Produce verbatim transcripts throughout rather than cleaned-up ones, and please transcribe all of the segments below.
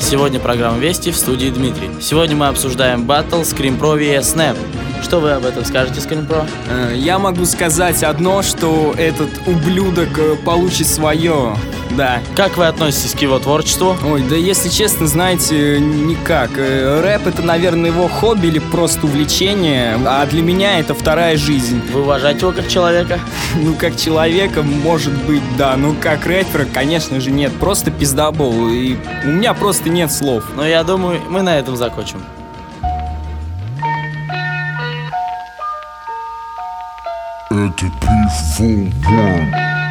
Сегодня программа «Вести», в студии Дмитрий. Сегодня мы обсуждаем баттл Scream Pro ви эс Snap. Что вы об этом скажете, Scream Pro? Я могу сказать одно, что этот ублюдок получит свое, да. Как вы относитесь к его творчеству? Ой, да если честно, знаете, никак. Рэп — это, наверное, его хобби или просто увлечение, а для меня это вторая жизнь. Вы уважаете его как человека? Ну, как человека, может быть, да. Ну, как рэпера, конечно же, нет. Просто пиздобол. И у меня просто нет слов. Но я думаю, мы на этом закончим. Это Пиф Вон.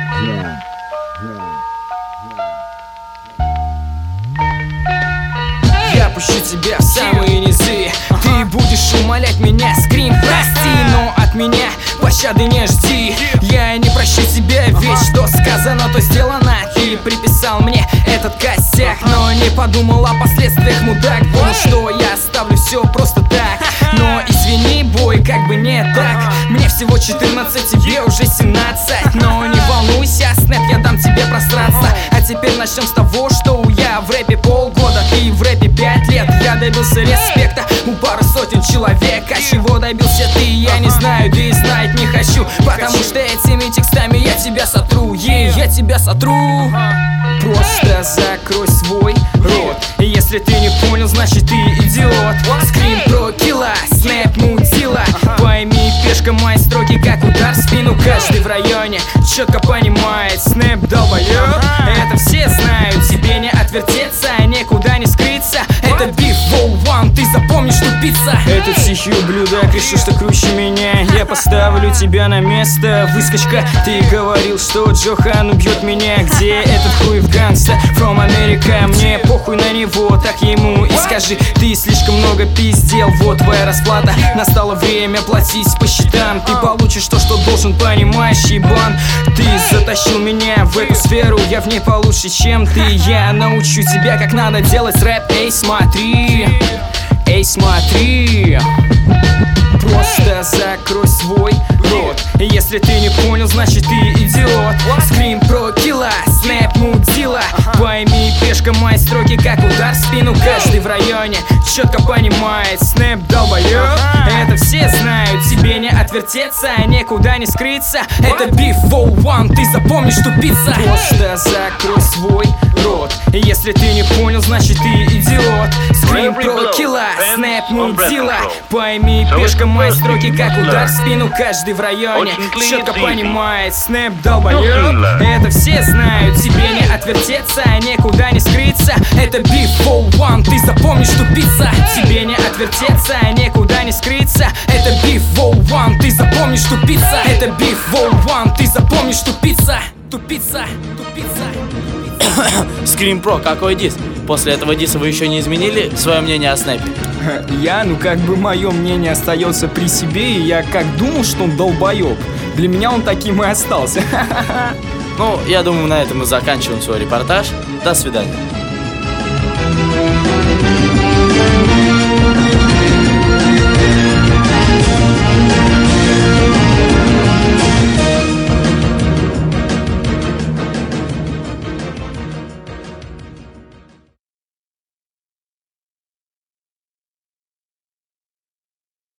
Я пущу тебя в самые низы. Ты будешь умолять меня, Скрим, прости, но от меня пощады не жди. Я не прощу тебя, ведь что сказано, то сделано. Ты приписал мне этот косяк, но не подумал о последствиях, мудак. Думал, что я оставлю все просто так. Но извини, бой, как бы не так. Мне всего четырнадцать, тебе уже семнадцать. Но не волнуйся, Снэп, я дам тебе просраться. А теперь начнем с того, что я в рэпе полгода, ты в рэпе пять лет. Я добился респекта у пары сотен человек. А чего добился ты, я не знаю, да и знать не хочу. Потому что этими текстами я тебя сотру, yeah, я тебя сотру. Просто закрой свой рот. Если ты не понял, значит ты идиот. Скрим про килла, Снэп мудила. Пойми, пешка, мои строки как удар в спину. Каждый в районе четко понимает, Снэп долбоёб. Это все знают, тебе не отвертеться, никуда не скрыться. Это Биф Вон, ты запомнишь, тупица. Этот тихий ублюдок решил, что круче меня. Я поставлю тебя на место, выскочка. Ты говорил, что Джохан убьет меня. Где этот хуй в ганста? From America. Мне похуй на него, так ему и скажи. Ты слишком много пиздел, вот твоя расплата. Настало время платить по счетам. Ты получишь то, что должен, понимаешь, ебан. Ты затащил меня в эту сферу, я в ней получше, чем ты. Я научу тебя, как надо делать рэп. Эй, смотри, эй, смотри. Просто закрой свой рот. Если ты не понял, значит ты идиот. Скрим про килла, Снэп мудила. Пойми, пешка, мои строки как удар в спину. Каждый в районе четко понимает, Снэп долбоёб. Это все знают, тебе не отвертеться, никуда не скрыться. Это Биф Вон, ты запомнишь, тупица. Просто закрой свой рот. Если ты не понял, значит ты идиот. Скрим про килла, Снэп мудила. Пойми, пешка, мои строки как удар в спину. Каждый в районе четко понимает, Снэп долбоёб. Это все знают, тебе не отвертеться, никуда не скрыться. Это Биф Вон, ты запомнишь, тупица. Тебе не отвертеться, никуда не скрыться. Это Биф Вон, ты запомнишь, тупица. Это Биф Вон, ты запомнишь, тупица. Тупица, тупица. Scream Pro, какой дис? После этого диса вы еще не изменили свое мнение о Снэпе? Я, ну как бы мое мнение остается при себе. И я как думал, что он долбоеб, для меня он таким и остался. Ну, я думаю, на этом мы заканчиваем свой репортаж. До свидания.